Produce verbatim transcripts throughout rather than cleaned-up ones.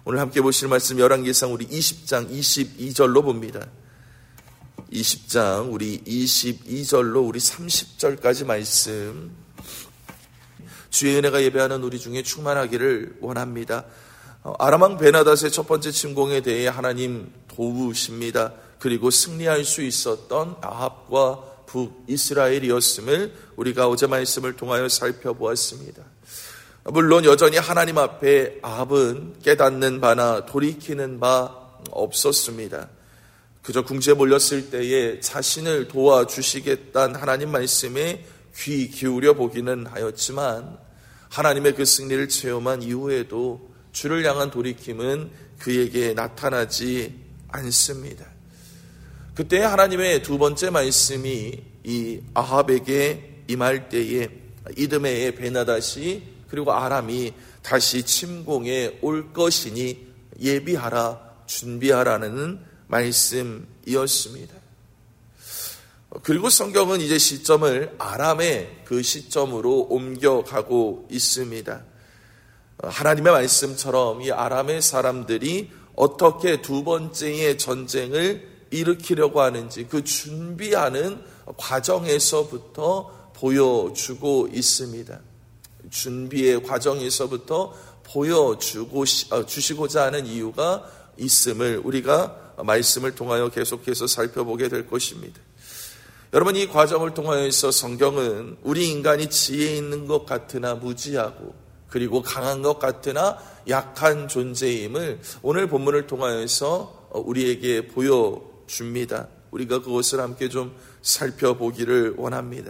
오늘 함께 보실 말씀 열왕기상 우리 이십 장 이십이 절로 봅니다. 이십 장 우리 이십이 절로 우리 삼십 절까지 말씀, 주의 은혜가 예배하는 우리 중에 충만하기를 원합니다. 아람왕 베나닷의 첫 번째 침공에 대해 하나님 도우십니다. 그리고 승리할 수 있었던 아합과 북이스라엘이었음을 우리가 어제 말씀을 통하여 살펴보았습니다. 물론 여전히 하나님 앞에 아합은 깨닫는 바나 돌이키는 바 없었습니다. 그저 궁지에 몰렸을 때에 자신을 도와주시겠다는 하나님 말씀에 귀 기울여 보기는 하였지만 하나님의 그 승리를 체험한 이후에도 주를 향한 돌이킴은 그에게 나타나지 않습니다. 그때 하나님의 두 번째 말씀이 이 아합에게 임할 때에 이드메의 베나닷이 그리고 아람이 다시 침공에 올 것이니 예비하라, 준비하라는 말씀이었습니다. 그리고 성경은 이제 시점을 아람의 그 시점으로 옮겨가고 있습니다. 하나님의 말씀처럼 이 아람의 사람들이 어떻게 두 번째의 전쟁을 일으키려고 하는지 그 준비하는 과정에서부터 보여주고 있습니다. 준비의 과정에서부터 보여주고 주시고자 하는 이유가 있음을 우리가 말씀을 통하여 계속해서 살펴보게 될 것입니다. 여러분, 이 과정을 통하여서 성경은 우리 인간이 지혜 있는 것 같으나 무지하고 그리고 강한 것 같으나 약한 존재임을 오늘 본문을 통하여서 우리에게 보여줍니다. 우리가 그것을 함께 좀 살펴보기를 원합니다.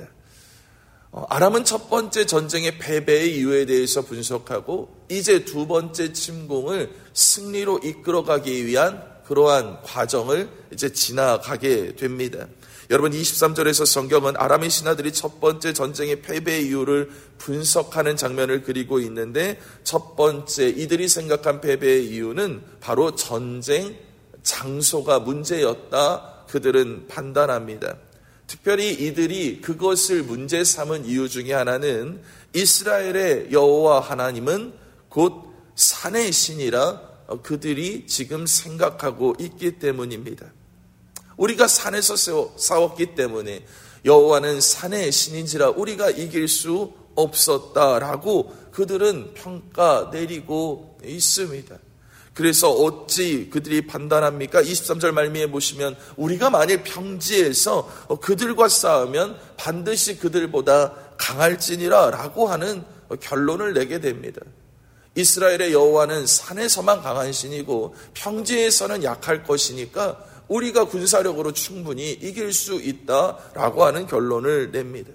아람은 첫 번째 전쟁의 패배의 이유에 대해서 분석하고 이제 두 번째 침공을 승리로 이끌어가기 위한 그러한 과정을 이제 지나가게 됩니다. 여러분, 이십삼 절에서 성경은 아람의 신하들이 첫 번째 전쟁의 패배의 이유를 분석하는 장면을 그리고 있는데 첫 번째 이들이 생각한 패배의 이유는 바로 전쟁 장소가 문제였다 그들은 판단합니다. 특별히 이들이 그것을 문제 삼은 이유 중에 하나는 이스라엘의 여호와 하나님은 곧 산의 신이라 그들이 지금 생각하고 있기 때문입니다. 우리가 산에서 싸웠기 때문에 여호와는 산의 신인지라 우리가 이길 수 없었다라고 그들은 평가 내리고 있습니다. 그래서 어찌 그들이 판단합니까? 이십삼 절 말미에 보시면 우리가 만일 평지에서 그들과 싸우면 반드시 그들보다 강할지니라 라고 하는 결론을 내게 됩니다. 이스라엘의 여호와는 산에서만 강한 신이고 평지에서는 약할 것이니까 우리가 군사력으로 충분히 이길 수 있다라고 하는 결론을 냅니다.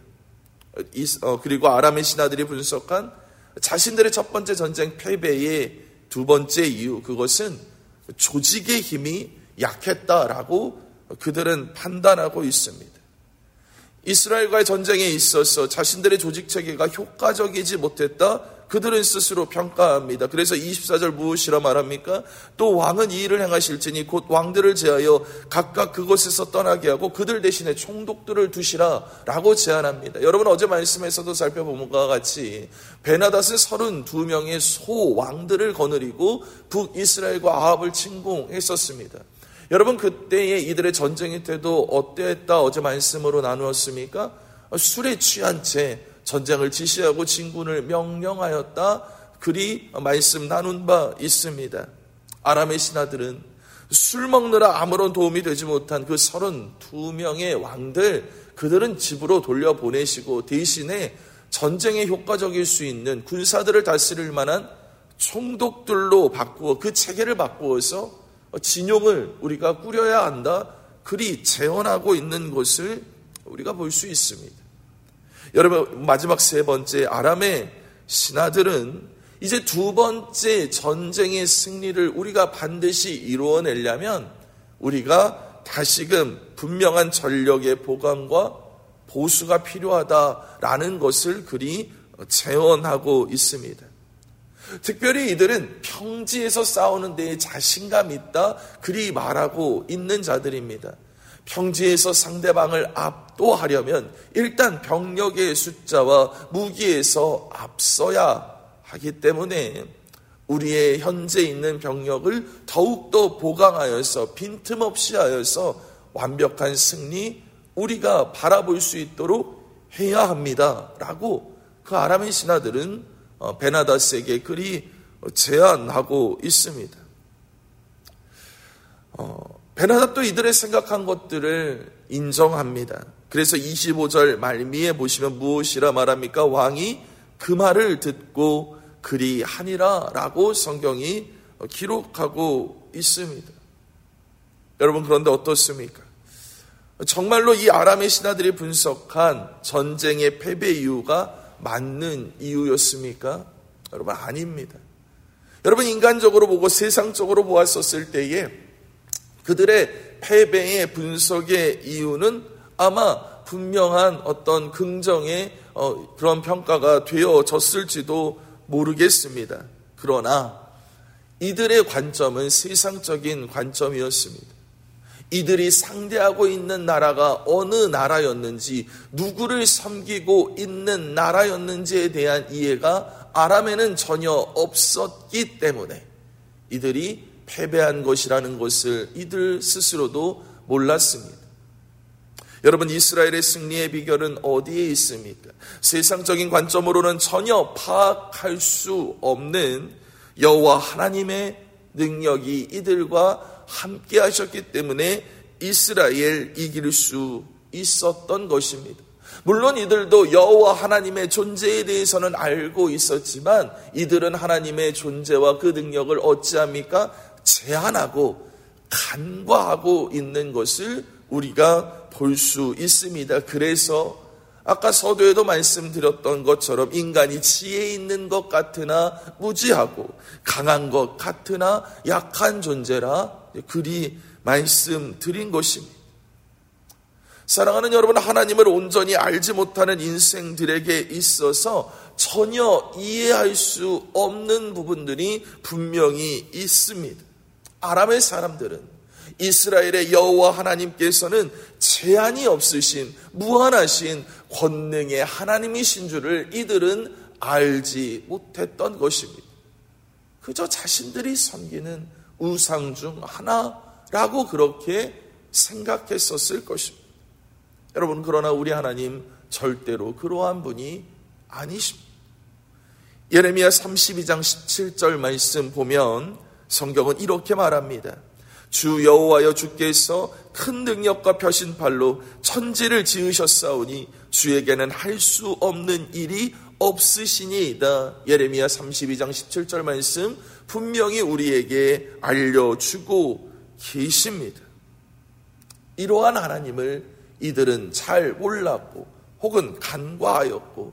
그리고 아람의 신하들이 분석한 자신들의 첫 번째 전쟁 패배의 두 번째 이유, 그것은 조직의 힘이 약했다라고 그들은 판단하고 있습니다. 이스라엘과의 전쟁에 있어서 자신들의 조직 체계가 효과적이지 못했다 그들은 스스로 평가합니다. 그래서 이십사 절 무엇이라 말합니까? 또 왕은 이 일을 행하실지니 곧 왕들을 제하여 각각 그곳에서 떠나게 하고 그들 대신에 총독들을 두시라 라고 제안합니다. 여러분, 어제 말씀에서도 살펴본 것과 같이 베나닷은 서른두 명의 소왕들을 거느리고 북이스라엘과 아합을 침공했었습니다. 여러분, 그때의 이들의 전쟁의 태도 어땠다 어제 말씀으로 나누었습니까? 술에 취한 채 전쟁을 지시하고 진군을 명령하였다 그리 말씀 나눈 바 있습니다. 아람의 신하들은 술 먹느라 아무런 도움이 되지 못한 그 서른두 명의 왕들 그들은 집으로 돌려보내시고 대신에 전쟁에 효과적일 수 있는 군사들을 다스릴 만한 총독들로 바꾸어 그 체계를 바꾸어서 진용을 우리가 꾸려야 한다 그리 제언하고 있는 것을 우리가 볼 수 있습니다. 여러분, 마지막 세 번째 아람의 신하들은 이제 두 번째 전쟁의 승리를 우리가 반드시 이루어내려면 우리가 다시금 분명한 전력의 보강과 보수가 필요하다라는 것을 그리 제언하고 있습니다. 특별히 이들은 평지에서 싸우는 데에 자신감 있다 그리 말하고 있는 자들입니다. 평지에서 상대방을 압도하려면 일단 병력의 숫자와 무기에서 앞서야 하기 때문에 우리의 현재 있는 병력을 더욱더 보강하여서 빈틈없이 하여서 완벽한 승리 우리가 바라볼 수 있도록 해야 합니다. 라고 그 아람의 신하들은 베나다스에게 그리 제안하고 있습니다. 어, 베나답도 이들의 생각한 것들을 인정합니다. 그래서 이십오 절 말미에 보시면 무엇이라 말합니까? 왕이 그 말을 듣고 그리하니라 라고 성경이 기록하고 있습니다. 여러분, 그런데 어떻습니까? 정말로 이 아람의 신하들이 분석한 전쟁의 패배 이유가 맞는 이유였습니까? 여러분, 아닙니다. 여러분, 인간적으로 보고 세상적으로 보았었을 때에 그들의 패배의 분석의 이유는 아마 분명한 어떤 긍정의 어, 그런 평가가 되어졌을지도 모르겠습니다. 그러나 이들의 관점은 세상적인 관점이었습니다. 이들이 상대하고 있는 나라가 어느 나라였는지, 누구를 섬기고 있는 나라였는지에 대한 이해가 아람에는 전혀 없었기 때문에 이들이 패배한 것이라는 것을 이들 스스로도 몰랐습니다. 여러분, 이스라엘의 승리의 비결은 어디에 있습니까? 세상적인 관점으로는 전혀 파악할 수 없는 여호와 하나님의 능력이 이들과 함께 하셨기 때문에 이스라엘 이길 수 있었던 것입니다. 물론 이들도 여호와 하나님의 존재에 대해서는 알고 있었지만 이들은 하나님의 존재와 그 능력을 어찌합니까? 제한하고 간과하고 있는 것을 우리가 볼 수 있습니다. 그래서 아까 서두에도 말씀드렸던 것처럼 인간이 지혜 있는 것 같으나 무지하고 강한 것 같으나 약한 존재라 그리 말씀드린 것입니다. 사랑하는 여러분, 하나님을 온전히 알지 못하는 인생들에게 있어서 전혀 이해할 수 없는 부분들이 분명히 있습니다. 아람의 사람들은 이스라엘의 여호와 하나님께서는 제한이 없으신 무한하신 권능의 하나님이신 줄을 이들은 알지 못했던 것입니다. 그저 자신들이 섬기는 우상 중 하나라고 그렇게 생각했었을 것입니다. 여러분, 그러나 우리 하나님 절대로 그러한 분이 아니십니다. 예레미야 삼십이 장 십칠 절 말씀 보면 성경은 이렇게 말합니다. 주 여호와여 주께서 큰 능력과 펴신 팔로 천지를 지으셨사오니 주에게는 할 수 없는 일이 없으시니이다. 예레미야 삼십이 장 십칠 절 말씀 분명히 우리에게 알려주고 계십니다. 이러한 하나님을 이들은 잘 몰랐고 혹은 간과하였고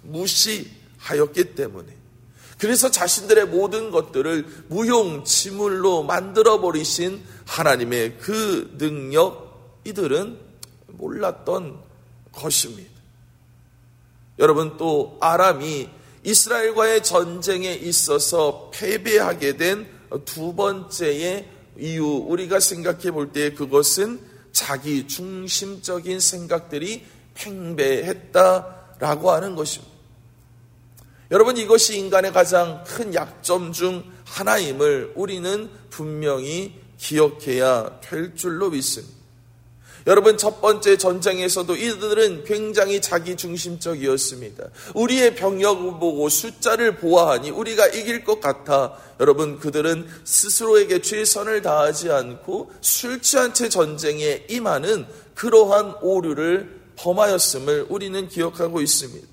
무시하였기 때문에, 그래서 자신들의 모든 것들을 무용지물로 만들어버리신 하나님의 그 능력 이들은 몰랐던 것입니다. 여러분, 또 아람이 이스라엘과의 전쟁에 있어서 패배하게 된 두 번째의 이유, 우리가 생각해 볼 때 그것은 자기 중심적인 생각들이 팽배했다라고 하는 것입니다. 여러분, 이것이 인간의 가장 큰 약점 중 하나임을 우리는 분명히 기억해야 될 줄로 믿습니다. 여러분, 첫 번째 전쟁에서도 이들은 굉장히 자기중심적이었습니다. 우리의 병력을 보고 숫자를 보아하니 우리가 이길 것 같아. 여러분, 그들은 스스로에게 최선을 다하지 않고 술 취한 채 전쟁에 임하는 그러한 오류를 범하였음을 우리는 기억하고 있습니다.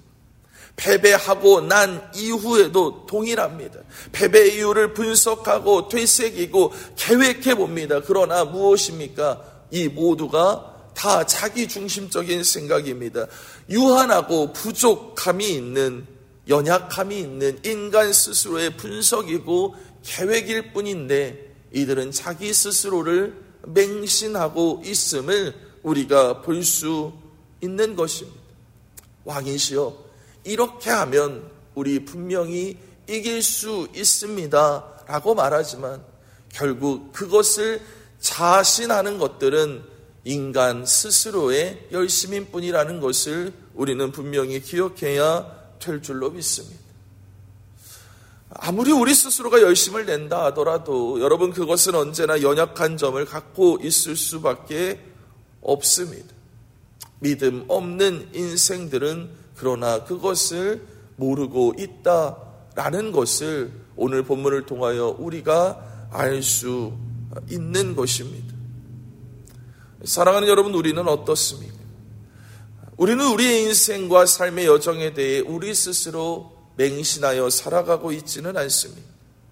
패배하고 난 이후에도 동일합니다. 패배 이유를 분석하고 되새기고 계획해 봅니다. 그러나 무엇입니까? 이 모두가 다 자기 중심적인 생각입니다. 유한하고 부족함이 있는, 연약함이 있는 인간 스스로의 분석이고 계획일 뿐인데 이들은 자기 스스로를 맹신하고 있음을 우리가 볼 수 있는 것입니다. 왕이시여, 이렇게 하면 우리 분명히 이길 수 있습니다 라고 말하지만 결국 그것을 자신하는 것들은 인간 스스로의 열심인 뿐이라는 것을 우리는 분명히 기억해야 될 줄로 믿습니다. 아무리 우리 스스로가 열심을 낸다 하더라도 여러분 그것은 언제나 연약한 점을 갖고 있을 수밖에 없습니다. 믿음 없는 인생들은 그러나 그것을 모르고 있다라는 것을 오늘 본문을 통하여 우리가 알 수 있는 것입니다. 사랑하는 여러분, 우리는 어떻습니까? 우리는 우리의 인생과 삶의 여정에 대해 우리 스스로 맹신하여 살아가고 있지는 않습니다.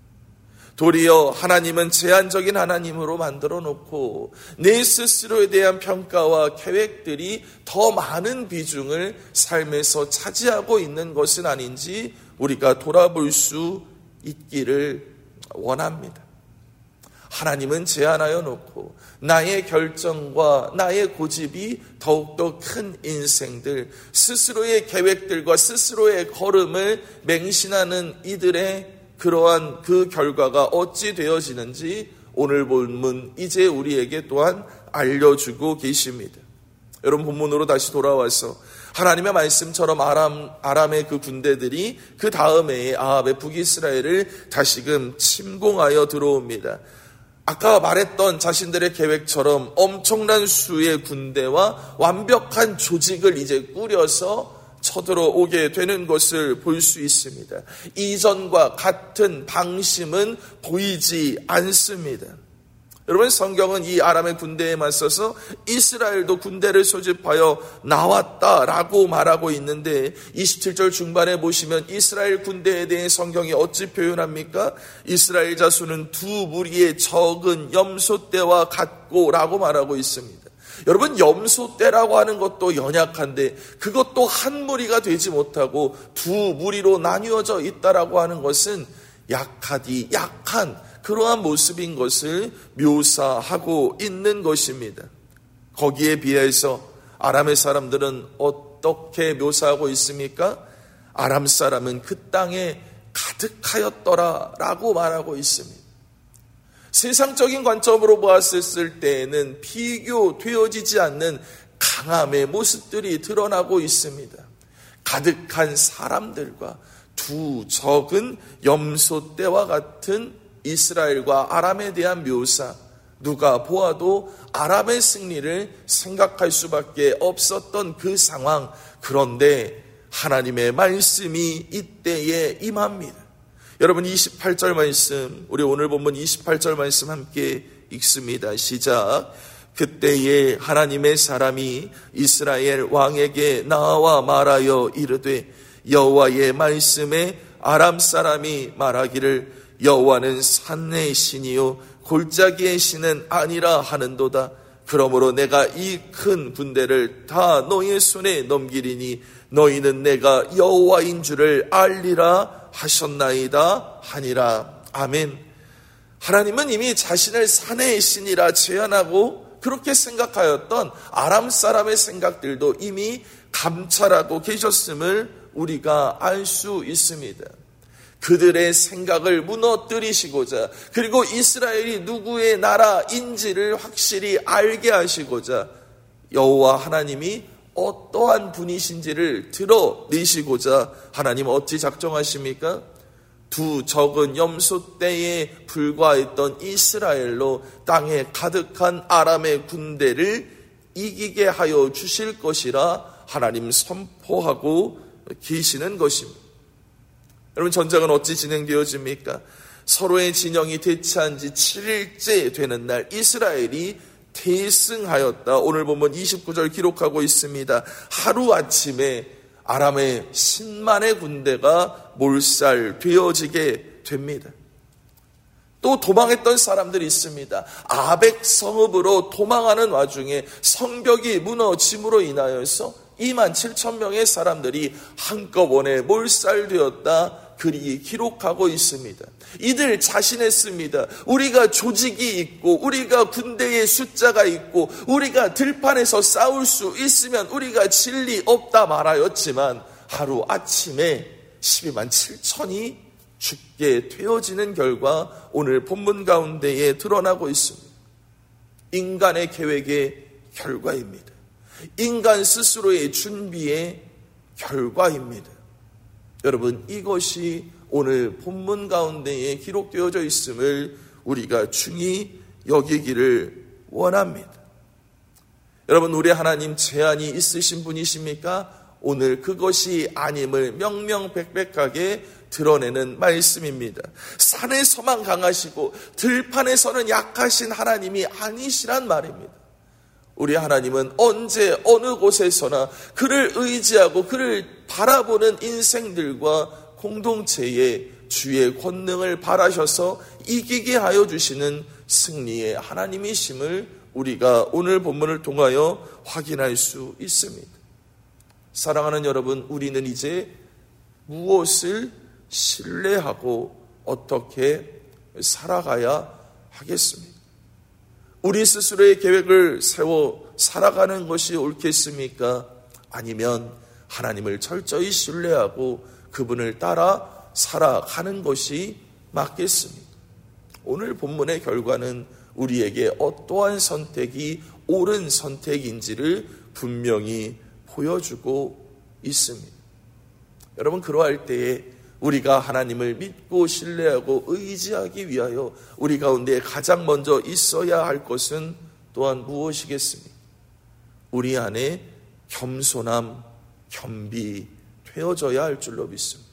도리어 하나님은 제한적인 하나님으로 만들어 놓고 내 스스로에 대한 평가와 계획들이 더 많은 비중을 삶에서 차지하고 있는 것은 아닌지 우리가 돌아볼 수 있기를 원합니다. 하나님은 제한하여 놓고 나의 결정과 나의 고집이 더욱더 큰 인생들, 스스로의 계획들과 스스로의 걸음을 맹신하는 이들의 그러한 그 결과가 어찌 되어지는지 오늘 본문 이제 우리에게 또한 알려주고 계십니다. 여러분, 본문으로 다시 돌아와서 하나님의 말씀처럼 아람, 아람의 그 군대들이 그 다음 해에 아합의 북이스라엘을 다시금 침공하여 들어옵니다. 아까 말했던 자신들의 계획처럼 엄청난 수의 군대와 완벽한 조직을 이제 꾸려서 쳐들어오게 되는 것을 볼 수 있습니다. 이전과 같은 방심은 보이지 않습니다. 여러분, 성경은 이 아람의 군대에 맞서서 이스라엘도 군대를 소집하여 나왔다라고 말하고 있는데 이십칠 절 중반에 보시면 이스라엘 군대에 대해 성경이 어찌 표현합니까? 이스라엘 자수는 두 무리의 적은 염소떼와 같고라고 말하고 있습니다. 여러분, 염소떼라고 하는 것도 연약한데 그것도 한 무리가 되지 못하고 두 무리로 나뉘어져 있다라고 하는 것은 약하디 약한 그러한 모습인 것을 묘사하고 있는 것입니다. 거기에 비해서 아람의 사람들은 어떻게 묘사하고 있습니까? 아람 사람은 그 땅에 가득하였더라라고 말하고 있습니다. 세상적인 관점으로 보았을 때에는 비교되어지지 않는 강함의 모습들이 드러나고 있습니다. 가득한 사람들과 두 적은 염소떼와 같은 이스라엘과 아람에 대한 묘사, 누가 보아도 아람의 승리를 생각할 수밖에 없었던 그 상황. 그런데 하나님의 말씀이 이때에 임합니다. 여러분, 이십팔 절 말씀, 우리 오늘 본문 이십팔 절 말씀 함께 읽습니다. 시작. 그때에 하나님의 사람이 이스라엘 왕에게 나와 말하여 이르되 여호와의 말씀에 아람 사람이 말하기를 여호와는 산의 신이요 골짜기의 신은 아니라 하는도다. 그러므로 내가 이 큰 군대를 다 너희의 손에 넘기리니 너희는 내가 여호와인 줄을 알리라 하셨나이다 하니라. 아멘. 하나님은 이미 자신을 산의 신이라 제안하고 그렇게 생각하였던 아람 사람의 생각들도 이미 감찰하고 계셨음을 우리가 알 수 있습니다. 그들의 생각을 무너뜨리시고자, 그리고 이스라엘이 누구의 나라인지를 확실히 알게 하시고자 여호와 하나님이 어떠한 분이신지를 드러내시고자 하나님 어찌 작정하십니까? 두 적은 염소떼에 불과했던 이스라엘로 땅에 가득한 아람의 군대를 이기게 하여 주실 것이라 하나님 선포하고 계시는 것입니다. 여러분, 전쟁은 어찌 진행되어집니까? 서로의 진영이 대치한 지 칠 일째 되는 날 이스라엘이 대승하였다. 오늘 보면 이십구 절 기록하고 있습니다. 하루아침에 아람의 십만의 군대가 몰살되어지게 됩니다. 또 도망했던 사람들이 있습니다. 아벡 성읍으로 도망하는 와중에 성벽이 무너짐으로 인하여서 이만 칠천 명의 사람들이 한꺼번에 몰살되었다. 글이 기록하고 있습니다. 이들 자신했습니다. 우리가 조직이 있고 우리가 군대의 숫자가 있고 우리가 들판에서 싸울 수 있으면 우리가 질 리 없다 말하였지만 하루 아침에 십이만 칠천이 죽게 되어지는 결과 오늘 본문 가운데에 드러나고 있습니다. 인간의 계획의 결과입니다. 인간 스스로의 준비의 결과입니다. 여러분, 이것이 오늘 본문 가운데에 기록되어져 있음을 우리가 중히 여기기를 원합니다. 여러분, 우리 하나님 제한이 있으신 분이십니까? 오늘 그것이 아님을 명명백백하게 드러내는 말씀입니다. 산에서만 강하시고 들판에서는 약하신 하나님이 아니시란 말입니다. 우리 하나님은 언제 어느 곳에서나 그를 의지하고 그를 바라보는 인생들과 공동체에 주의 권능을 바라셔서 이기게 하여 주시는 승리의 하나님이심을 우리가 오늘 본문을 통하여 확인할 수 있습니다. 사랑하는 여러분, 우리는 이제 무엇을 신뢰하고 어떻게 살아가야 하겠습니까? 우리 스스로의 계획을 세워 살아가는 것이 옳겠습니까? 아니면 하나님을 철저히 신뢰하고 그분을 따라 살아가는 것이 맞겠습니까? 오늘 본문의 결과는 우리에게 어떠한 선택이 옳은 선택인지를 분명히 보여주고 있습니다. 여러분, 그러할 때에 우리가 하나님을 믿고 신뢰하고 의지하기 위하여 우리 가운데 가장 먼저 있어야 할 것은 또한 무엇이겠습니까? 우리 안에 겸손함, 겸비 되어져야 할 줄로 믿습니다.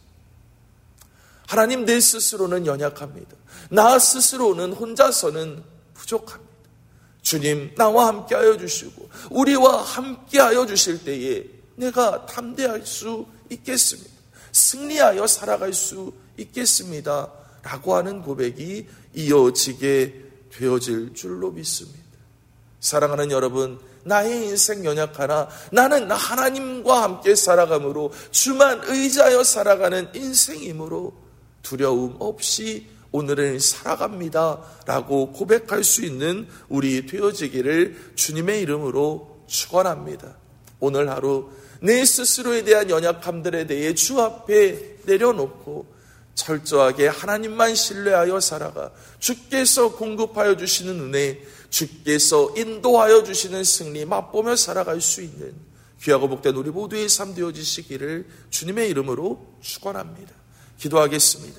하나님, 내 스스로는 연약합니다. 나 스스로는 혼자서는 부족합니다. 주님, 나와 함께하여 주시고 우리와 함께하여 주실 때에 내가 담대할 수 있겠습니다. 승리하여 살아갈 수 있겠습니다. 라고 하는 고백이 이어지게 되어질 줄로 믿습니다. 사랑하는 여러분, 나의 인생 연약하나 나는 하나님과 함께 살아감으로 주만 의지하여 살아가는 인생이므로 두려움 없이 오늘을 살아갑니다 라고 고백할 수 있는 우리 되어지기를 주님의 이름으로 축원합니다. 오늘 하루 내 스스로에 대한 연약함들에 대해 주 앞에 내려놓고 철저하게 하나님만 신뢰하여 살아가 주께서 공급하여 주시는 은혜, 주께서 인도하여 주시는 승리 맛보며 살아갈 수 있는 귀하고 복된 우리 모두의 삶 되어지시기를 주님의 이름으로 축원합니다. 기도하겠습니다.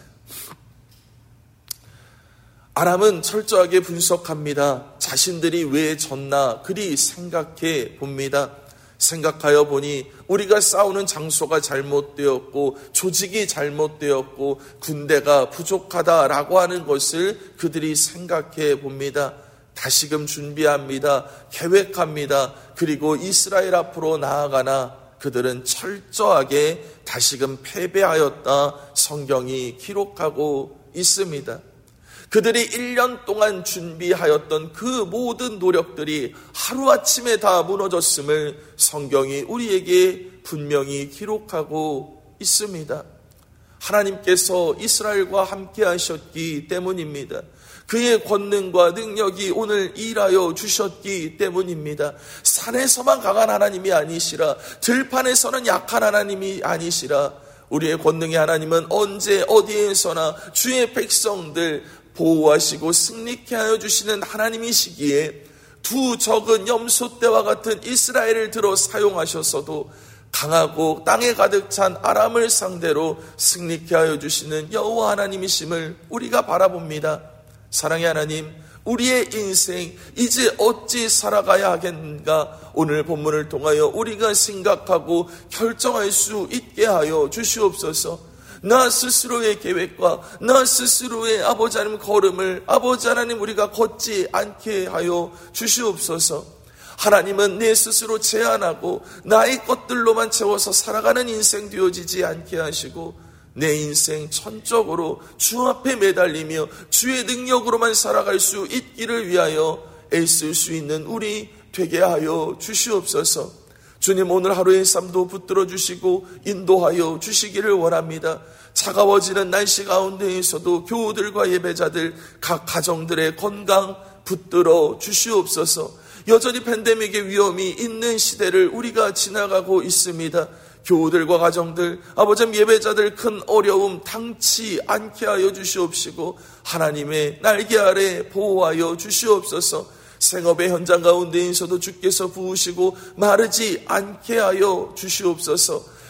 아람은 철저하게 분석합니다. 자신들이 왜 졌나 그리 생각해 봅니다. 생각하여 보니 우리가 싸우는 장소가 잘못되었고 조직이 잘못되었고 군대가 부족하다라고 하는 것을 그들이 생각해 봅니다. 다시금 준비합니다. 계획합니다. 그리고 이스라엘 앞으로 나아가나 그들은 철저하게 다시금 패배하였다 성경이 기록하고 있습니다. 그들이 일 년 동안 준비하였던 그 모든 노력들이 하루아침에 다 무너졌음을 성경이 우리에게 분명히 기록하고 있습니다. 하나님께서 이스라엘과 함께 하셨기 때문입니다. 그의 권능과 능력이 오늘 일하여 주셨기 때문입니다. 산에서만 강한 하나님이 아니시라 들판에서는 약한 하나님이 아니시라 우리의 권능의 하나님은 언제 어디에서나 주의 백성들 보호하시고 승리케 하여 주시는 하나님이시기에 두 적은 염소떼와 같은 이스라엘을 들어 사용하셔서도 강하고 땅에 가득 찬 아람을 상대로 승리케 하여 주시는 여호와 하나님이심을 우리가 바라봅니다. 사랑의 하나님, 우리의 인생 이제 어찌 살아가야 하겠는가 오늘 본문을 통하여 우리가 생각하고 결정할 수 있게 하여 주시옵소서. 나 스스로의 계획과 나 스스로의 아버지 하나님 걸음을 아버지 하나님 우리가 걷지 않게 하여 주시옵소서. 하나님은 내 스스로 제한하고 나의 것들로만 채워서 살아가는 인생 되어지지 않게 하시고 내 인생 전적으로 주 앞에 매달리며 주의 능력으로만 살아갈 수 있기를 위하여 애쓸 수 있는 우리 되게 하여 주시옵소서. 주님, 오늘 하루의 삶도 붙들어 주시고 인도하여 주시기를 원합니다. 차가워지는 날씨 가운데에서도 교우들과 예배자들 각 가정들의 건강 붙들어 주시옵소서. 여전히 팬데믹의 위험이 있는 시대를 우리가 지나가고 있습니다. 교우들과 가정들, 아버지 예배자들 큰 어려움 당치 않게 하여 주시옵시고 하나님의 날개 아래 보호하여 주시옵소서. 생업의 현장 가운데에서도 주께서 부으시고 마르지 않게 하여 주시옵소서.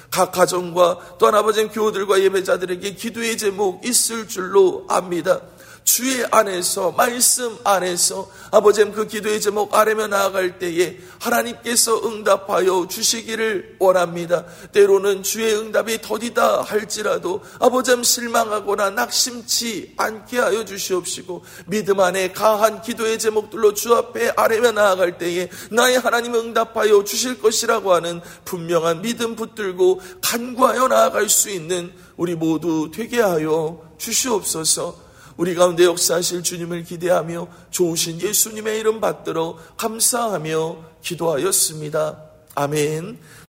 각 가정과 또한 아버지 교우들과 예배자들에게 기도의 제목 있을 줄로 압니다. 주의 안에서, 말씀 안에서 아버지 그 기도의 제목 아뢰며 나아갈 때에 하나님께서 응답하여 주시기를 원합니다. 때로는 주의 응답이 더디다 할지라도 아버지 실망하거나 낙심치 않게 하여 주시옵시고, 믿음 안에 강한 기도의 제목들로 주 앞에 아뢰며 나아갈 때에 나의 하나님 응답하여 주실 것이라고 하는 분명한 믿음 붙들고 간구하여 나아갈 수 있는 우리 모두 되게 하여 주시옵소서. 우리 가운데 역사하실 주님을 기대하며 좋으신 예수님의 이름 받들어 감사하며 기도하였습니다. 아멘.